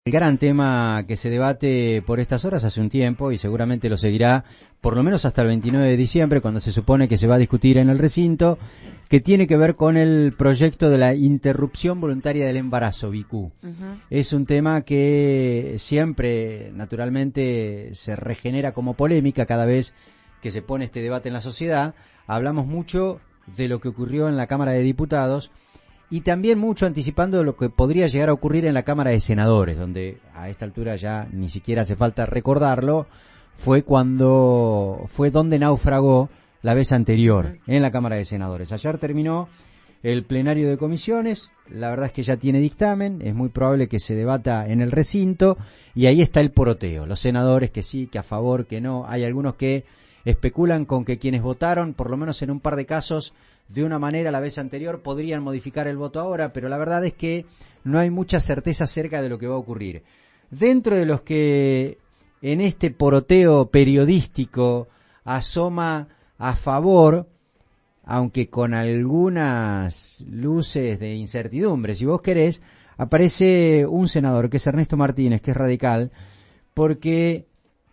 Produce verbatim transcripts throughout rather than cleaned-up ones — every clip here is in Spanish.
El gran tema que se debate por estas horas hace un tiempo y seguramente lo seguirá por lo menos hasta el veintinueve de diciembre, cuando se supone que se va a discutir en el recinto, que tiene que ver con el proyecto de la interrupción voluntaria del embarazo, B Q. Uh-huh. Es un tema que siempre, naturalmente, se regenera como polémica cada vez que se pone este debate en la sociedad. Hablamos mucho de lo que ocurrió en la Cámara de Diputados y también mucho anticipando lo que podría llegar a ocurrir en la Cámara de Senadores, donde a esta altura ya ni siquiera hace falta recordarlo, fue cuando fue donde naufragó la vez anterior en la Cámara de Senadores. Ayer terminó el plenario de comisiones, la verdad es que ya tiene dictamen, es muy probable que se debata en el recinto y ahí está el poroteo, los senadores que sí, que a favor, que no, hay algunos que especulan con que quienes votaron, por lo menos en un par de casos, de una manera la vez anterior, podrían modificar el voto ahora, pero la verdad es que no hay mucha certeza acerca de lo que va a ocurrir. Dentro de los que en este poroteo periodístico asoma a favor, aunque con algunas luces de incertidumbre, si vos querés, aparece un senador que es Ernesto Martínez, que es radical, porque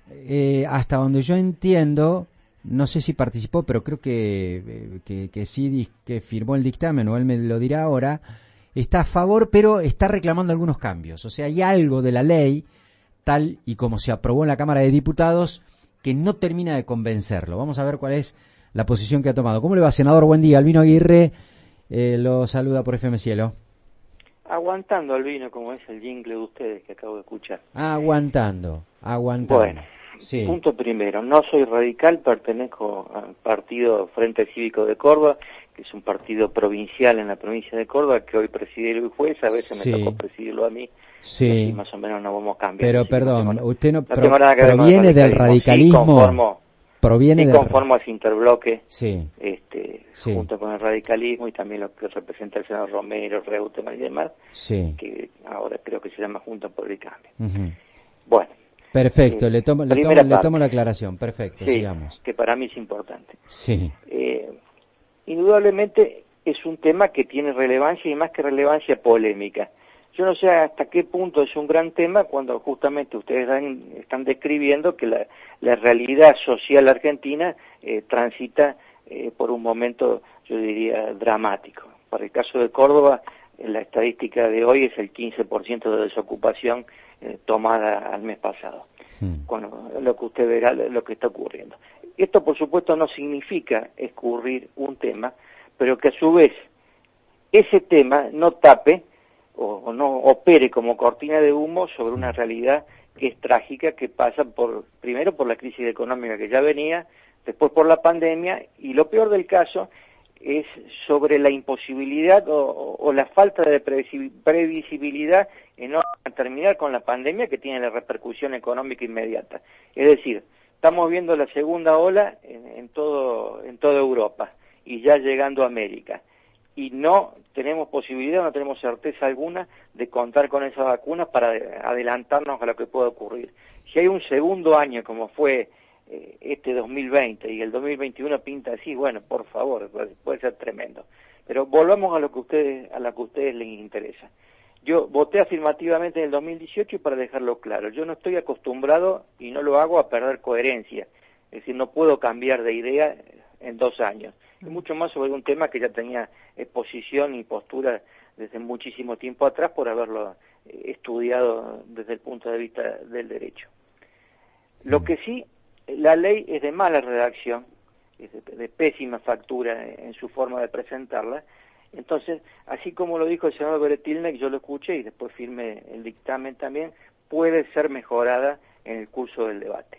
eh, hasta donde yo entiendo, no sé si participó, pero creo que, que, que sí, que firmó el dictamen, o él me lo dirá ahora, está a favor, pero está reclamando algunos cambios. O sea, hay algo de la ley, tal y como se aprobó en la Cámara de Diputados, que no termina de convencerlo. Vamos a ver cuál es la posición que ha tomado. ¿Cómo le va, senador? Buen día. Albino Aguirre eh, lo saluda por F M Cielo. Aguantando, Albino, como es el jingle de ustedes que acabo de escuchar. Aguantando, aguantando. Bueno. Sí. Punto primero, no soy radical, pertenezco al partido Frente Cívico de Córdoba, que es un partido provincial en la provincia de Córdoba, que hoy preside el juez, a veces sí. me tocó presidirlo a mí, sí. y así más o menos nos vamos cambiando. Pero así perdón, no tengo, usted no, no pro, tengo nada que proviene ver del radicalismo, sí conformo, proviene sí del... conformo a ese interbloque, sí. este, sí. junto con el radicalismo y también lo que representa el senador Romero, Reutemann y demás, sí. que ahora creo que se llama Junta por el Cambio. Uh-huh. Bueno. Perfecto, eh, le, tomo, le, tomo, le tomo la aclaración, perfecto, sí, sigamos. Que para mí es importante. Sí. Eh, indudablemente es un tema que tiene relevancia y más que relevancia polémica. Yo no sé hasta qué punto es un gran tema cuando justamente ustedes dan, están describiendo que la, la realidad social argentina eh, transita eh, por un momento, yo diría, dramático. Para el caso de Córdoba, la estadística de hoy es el quince por ciento de desocupación eh, tomada al mes pasado, sí. con lo, lo que usted verá, lo que está ocurriendo. Esto, por supuesto, no significa escurrir un tema, pero que a su vez ese tema no tape o, o no opere como cortina de humo sobre una realidad que es trágica, que pasa por primero por la crisis económica que ya venía, después por la pandemia, y lo peor del caso es sobre la imposibilidad o, o la falta de previsibilidad en no terminar con la pandemia que tiene la repercusión económica inmediata. Es decir, estamos viendo la segunda ola en, en todo en toda Europa y ya llegando a América. Y no tenemos posibilidad, no tenemos certeza alguna de contar con esas vacunas para adelantarnos a lo que pueda ocurrir. Si hay un segundo año como fue este dos mil veinte y el dos mil veintiuno pinta así, bueno, por favor, puede ser tremendo. Pero volvamos a lo que ustedes, a lo que a ustedes les interesa. Yo voté afirmativamente en el dos mil dieciocho y para dejarlo claro, yo no estoy acostumbrado y no lo hago a perder coherencia. Es decir, no puedo cambiar de idea en dos años. Y mucho más sobre un tema que ya tenía exposición y postura desde muchísimo tiempo atrás por haberlo estudiado desde el punto de vista del derecho. Lo que sí, la ley es de mala redacción, es de, de pésima factura en su forma de presentarla. Entonces, así como lo dijo el senador Beretilnek, yo lo escuché y después firmé el dictamen también, puede ser mejorada en el curso del debate.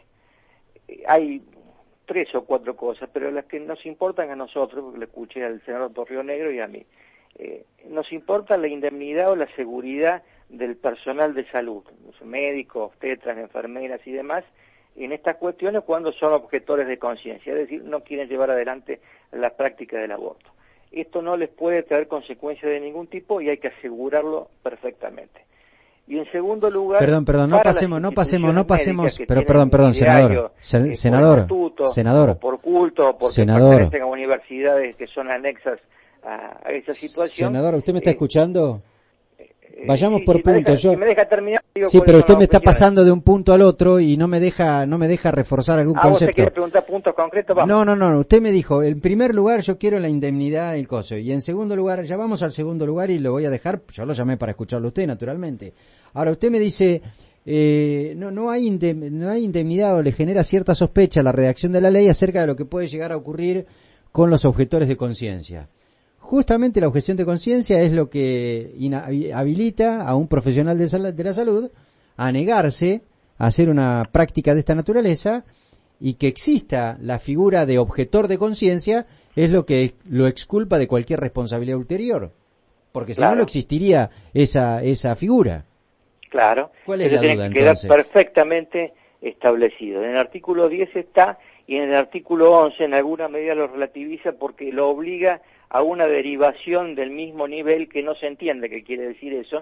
Hay tres o cuatro cosas, pero las que nos importan a nosotros, porque lo escuché al senador Torrio Negro y a mí, eh, nos importa la indemnidad o la seguridad del personal de salud, los médicos, obstetras, enfermeras y demás, en estas cuestiones cuando son objetores de conciencia, es decir, no quieren llevar adelante la práctica del aborto. Esto no les puede traer consecuencias de ningún tipo y hay que asegurarlo perfectamente. Y en segundo lugar, perdón, perdón, no pasemos, no pasemos, no pasemos, pero perdón, perdón, senador, sen, eh, senador, por estatuto, senador, o por culto, o porque senador, pertenecen a universidades que son anexas a, a esa situación. Senador, ¿usted me está eh, escuchando? vayamos sí, por si puntos. Me deja, Yo... si me deja terminar, digo, sí, pero usted me está opiniones. pasando de un punto al otro y no me deja, no me deja reforzar algún Ah, ¿vos te concepto. quieres preguntar puntos concretos? Vamos. No, no, no, usted me dijo, en primer lugar yo quiero la indemnidad del coso, y en segundo lugar, ya vamos al segundo lugar y lo voy a dejar, yo lo llamé para escucharlo a usted, naturalmente. Ahora usted me dice, eh, no, no hay indem, no hay indemnidad o le genera cierta sospecha la redacción de la ley acerca de lo que puede llegar a ocurrir con los objetores de conciencia. Justamente la objeción de conciencia es lo que habilita a un profesional de, sal- de la salud a negarse a hacer una práctica de esta naturaleza, y que exista la figura de objetor de conciencia es lo que lo exculpa de cualquier responsabilidad ulterior, porque si Claro. no, no existiría esa esa figura. Claro. ¿Cuál es Eso la tiene duda, que quedar entonces? perfectamente establecido. En el artículo diez está, y en el artículo once en alguna medida lo relativiza porque lo obliga a una derivación del mismo nivel que no se entiende qué quiere decir eso,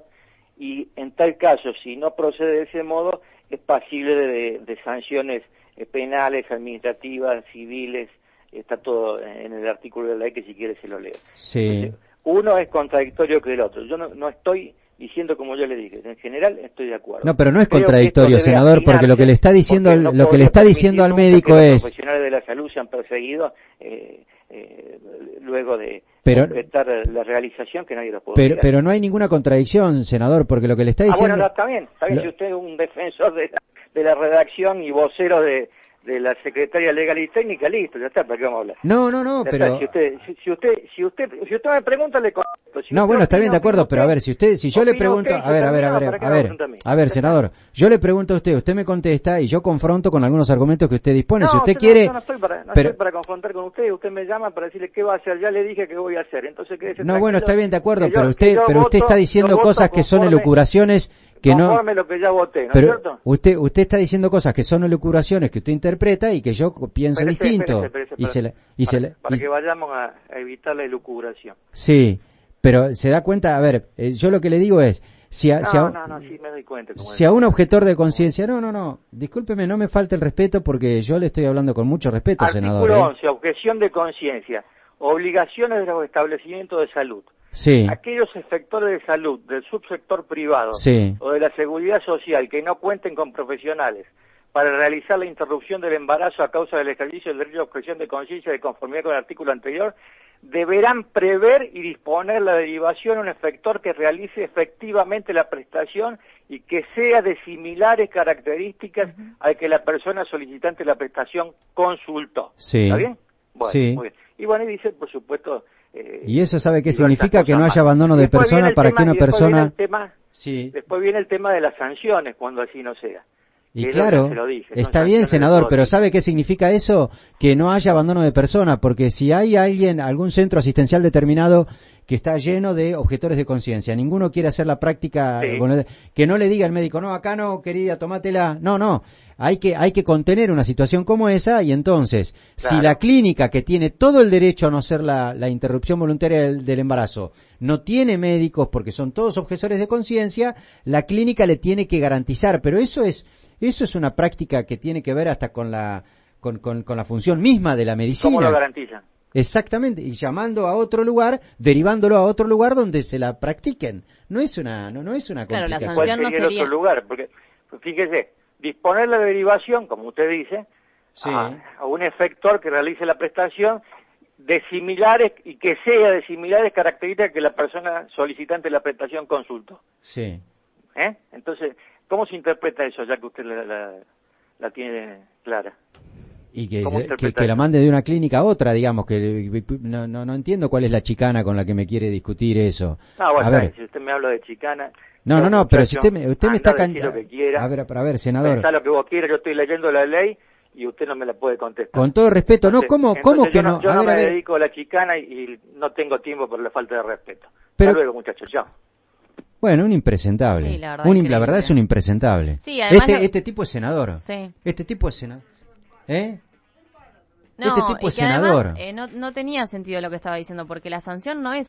y en tal caso, si no procede de ese modo, es pasible de, de sanciones penales, administrativas, civiles, está todo en el artículo de la ley que si quiere se lo leo. Sí. Entonces, uno es contradictorio que el otro. Yo no, no estoy diciendo como yo le dije, en general estoy de acuerdo. No, pero no es Creo contradictorio, que esto debe senador, porque lo que le está diciendo porque no lo que le está podría diciendo al permitir nunca médico que los es, profesionales de la salud sean perseguidos eh, eh, luego de pero completar la realización que nadie los puede pero obligar. pero no hay ninguna contradicción, senador, porque lo que le está Ah, diciendo bueno, no, está bien, está bien, lo- si usted es un defensor de la, de la redacción y vocero de, de la Secretaría Legal y Técnica, listo, ya está, ¿para qué vamos a hablar? No, no, no, Ya pero está, si usted, si, si usted, si usted, si usted me pregunta, le contesto. Si no, usted bueno, está bien, opina, de acuerdo, opina pero a usted, ver, si usted, si yo le opina pregunto, usted y a ver, se a ver, a termina, ver, ¿para qué a me ver, pregunta a mí? a ver, Ya senador, yo le pregunto a usted, usted me contesta y yo confronto con algunos argumentos que usted dispone. No, Si usted yo quiere, no, yo no estoy para, no pero estoy para confrontar con usted, usted me llama para decirle qué va a hacer, ya le dije que voy a hacer, entonces quédese no, bueno, tranquilo, está bien, de acuerdo, que yo- pero que usted, yo pero usted voto- está yo diciendo voto cosas que son conforme- elucubraciones que no, conforme lo que ya voté, ¿no es pero cierto? usted, usted está diciendo cosas que son elucubraciones que usted interpreta y que yo pienso Espérese, distinto, espérese, espérese, y se para, le, y se para- le, para y- que vayamos a, a evitar la elucubración. sí, pero se da cuenta, a ver, eh, yo lo que le digo es, si a, No, si a- no, no, sí me doy cuenta. Como si a un objetor de conciencia, no, no, no, discúlpeme, no me falte el respeto porque yo le estoy hablando con mucho respeto, Artículo senador. ¿eh? once, objeción de conciencia, obligaciones de los establecimientos de salud. Sí, Aquellos efectores de salud del subsector privado sí, o de la seguridad social que no cuenten con profesionales para realizar la interrupción del embarazo a causa del ejercicio del derecho de objeción de conciencia de conformidad con el artículo anterior, deberán prever y disponer la derivación a un efector que realice efectivamente la prestación y que sea de similares características uh-huh. al que la persona solicitante de la prestación consultó. sí, ¿Está bien? Bueno, sí. muy bien. Y bueno, y dice, por supuesto... Eh, ¿Y eso sabe qué diversas significa? Que no cosas haya más. abandono de Después viene persona el para tema- que una y después viene persona... el tema- Sí. Después viene el tema de las sanciones cuando así no sea. Y Que claro, yo se lo dije, son está bien, sanciones de senador, todo pero tipo. ¿sabe qué significa eso? Que no haya abandono de persona, porque si hay alguien, algún centro asistencial determinado que está lleno de objetores de conciencia, ninguno quiere hacer la práctica, Sí. bueno, que no le diga al médico, no, acá no, querida, tomátela, no, no, hay que, hay que contener una situación como esa, y entonces, si Claro. la clínica que tiene todo el derecho a no hacer la, la interrupción voluntaria del, del embarazo, no tiene médicos porque son todos objetores de conciencia, la clínica le tiene que garantizar, pero eso es, eso es una práctica que tiene que ver hasta con la, con, con, con la función misma de la medicina. ¿Cómo lo garantizan? Exactamente, y llamando a otro lugar, derivándolo a otro lugar donde se la practiquen. No es una, no, no es una Claro, la complicación. ¿Cuál sanción sería no el sería- otro lugar? Porque, pues, fíjese, disponer la derivación, como usted dice, Sí. a, a un efector que realice la prestación de similares y que sea de similares características que la persona solicitante de la prestación consultó. Sí. ¿Eh? Entonces, ¿cómo se interpreta eso, ya que usted la, la, la tiene clara? Y que, ¿Cómo se- que, interpreta que la eso? mande de una clínica a otra, digamos, que no, no, no entiendo cuál es la chicana con la que me quiere discutir eso. No, bueno, a ver, si usted me habla de chicana... no, no, yo, no, pero si muchacho, usted me, usted me anda está a decir lo que quiera, A ver, a ver, senador, pensá lo que vos quieras, yo estoy leyendo la ley y usted no me la puede contestar. con todo respeto, no, Entonces- ¿cómo, entonces cómo yo que no? no? Yo A no ver, a me ver, dedico a la chicana y, y no tengo tiempo por la falta de respeto. Pero- Hasta luego, muchachos, chao. bueno, un impresentable. Sí, la verdad, Un im- la increíble. verdad es un impresentable. Sí, además este, lo- este tipo es senador. Sí. Este tipo es senador. ¿Eh? No, Este tipo y es que además, senador. eh, no, no tenía sentido lo que estaba diciendo, porque la sanción no es